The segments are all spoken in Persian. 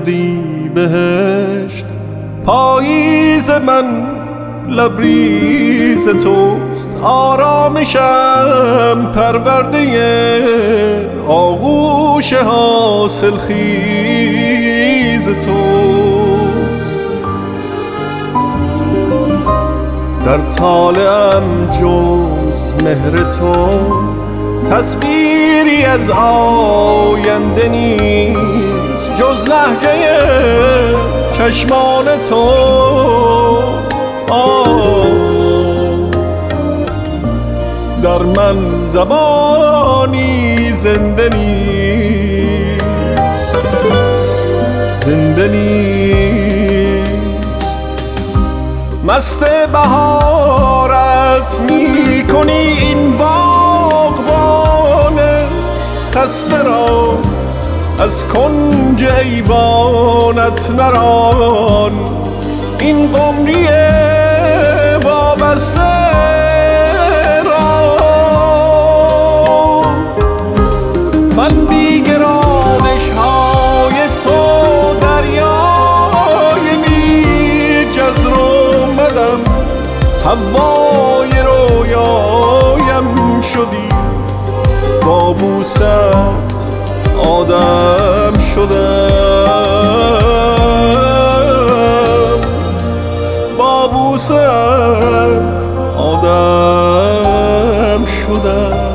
اردی بهشت. پاییز من لبریز توست، آرامشم پرورده آغوش حاصل خیز توست. در طالعم جز مهر تو تصویری از آینده نیست، جز لهجه چشمان تو. در من زبانی زنده نیست، زنده نیست. مست بهارت می کنی این باغبان خسته را، از کنج ایوانت نران این قمری وابسته را. من بی گرانش های تو دریای بی جزر اومدم، هوای رویایم شدی، با بوست آدم شدم، با بوست آدم شدم.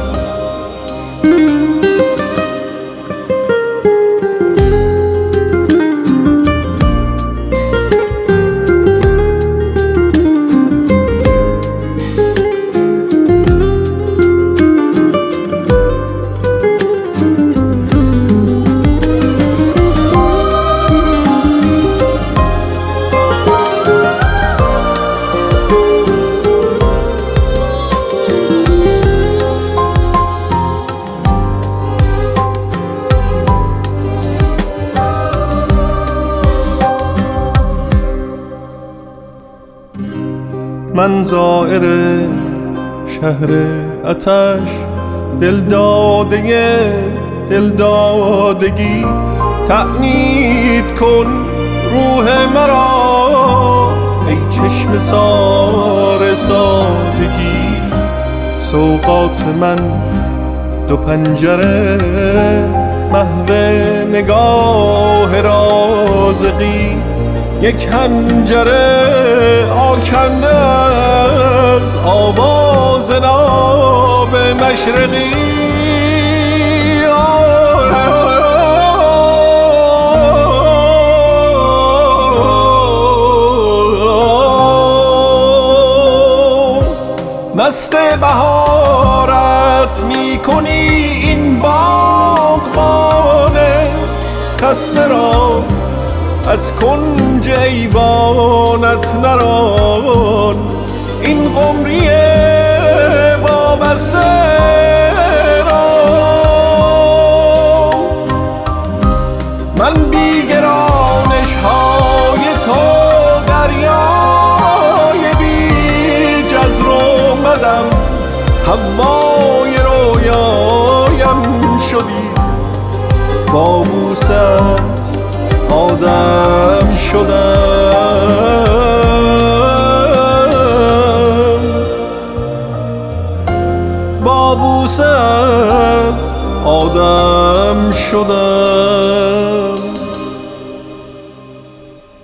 من زائر شهر آتش، دلداده دلدادگی، تأنید کن روح مرا ای چشم سار سادگی. سوقات من دو پنجره، محو نگاه رازقی، یک حنجره آکنده از آواز ناب مشرقی. مست بهارت می کنی این باغبان خسته را، از کنج ایوانت نران این قمری وابسته را. من بی گرانش های تو دریای بی جزر اومدم، هوای رویایم شدی، با بوست آدم شدم، با بوست آدم شدم.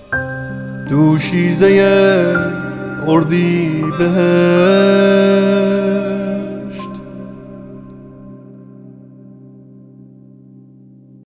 دوشیزه اردی بهشت